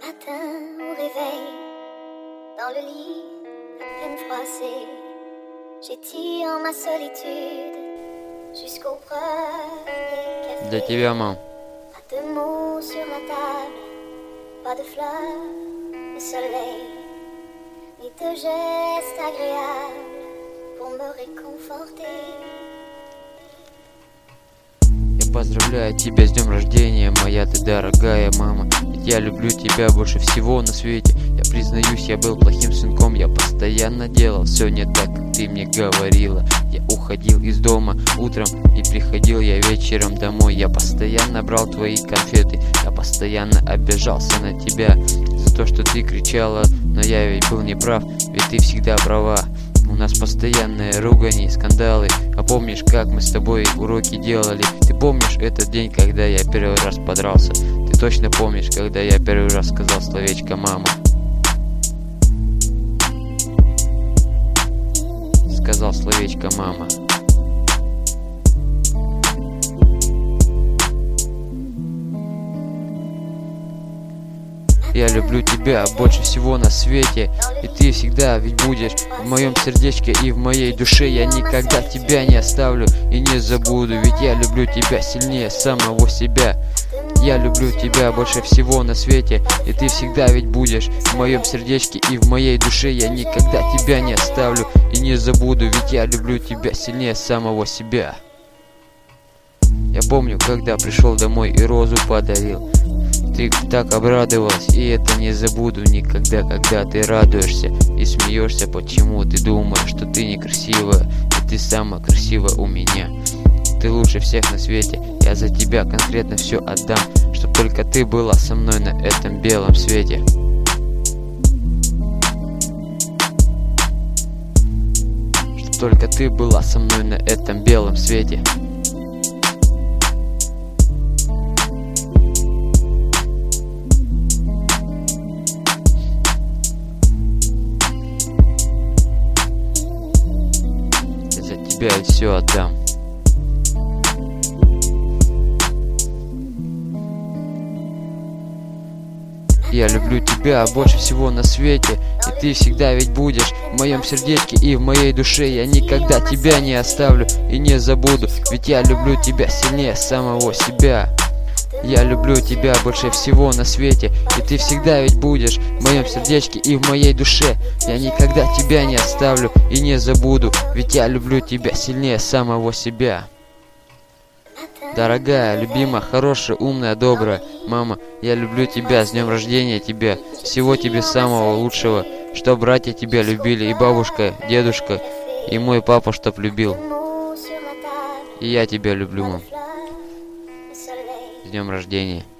matin au réveil, dans le lit, à peine froissé, j'étire ma solitude jusqu'au premier Для café. тебя, мам. Pas de mots sur la table, pas de fleurs, de soleil, ni de gestes agréables pour me réconforter. Я поздравляю тебя с днем рождения, моя ты дорогая мама. Ведь я люблю тебя больше всего на свете. Я признаюсь, я был плохим сынком. Я постоянно делал все не так, как ты мне говорила. Я уходил из дома утром и приходил я вечером домой. Я постоянно брал твои конфеты. Я постоянно обижался на тебя за то, что ты кричала. Но я ведь был неправ, ведь ты всегда права. У нас постоянные ругани, скандалы. А помнишь, как мы с тобой уроки делали? Ты помнишь этот день, когда я первый раз подрался? Ты точно помнишь, когда я первый раз сказал словечко «мама»? Сказал словечко «мама». Я люблю тебя больше всего на свете, и ты всегда ведь будешь в моем сердечке и в моей душе. Я никогда тебя не оставлю и не забуду, ведь я люблю тебя сильнее самого себя. Я люблю тебя больше всего на свете, и ты всегда ведь будешь в моем сердечке и в моей душе. Я никогда тебя не оставлю и не забуду, ведь я люблю тебя сильнее самого себя. Я помню, когда пришел домой и розу подарил. Ты так обрадовалась, и это не забуду никогда, когда ты радуешься и смеешься, почему ты думаешь, что ты некрасивая, и ты самая красивая у меня. Ты лучше всех на свете, я за тебя конкретно все отдам, чтоб только ты была со мной на этом белом свете. Чтоб только ты была со мной на этом белом свете. Я и все отдам. Я люблю тебя больше всего на свете, и ты всегда ведь будешь в моем сердечке и в моей душе. Я никогда тебя не оставлю и не забуду, ведь я люблю тебя сильнее самого себя. Я люблю тебя больше всего на свете, и ты всегда ведь будешь в моем сердечке и в моей душе. Я никогда тебя не оставлю и не забуду, ведь я люблю тебя сильнее самого себя. Дорогая, любимая, хорошая, умная, добрая мама, я люблю тебя, с днем рождения тебя, всего тебе самого лучшего, чтоб братья тебя любили, и бабушка, дедушка, и мой папа, чтоб любил. И я тебя люблю, мам. С днем рождения.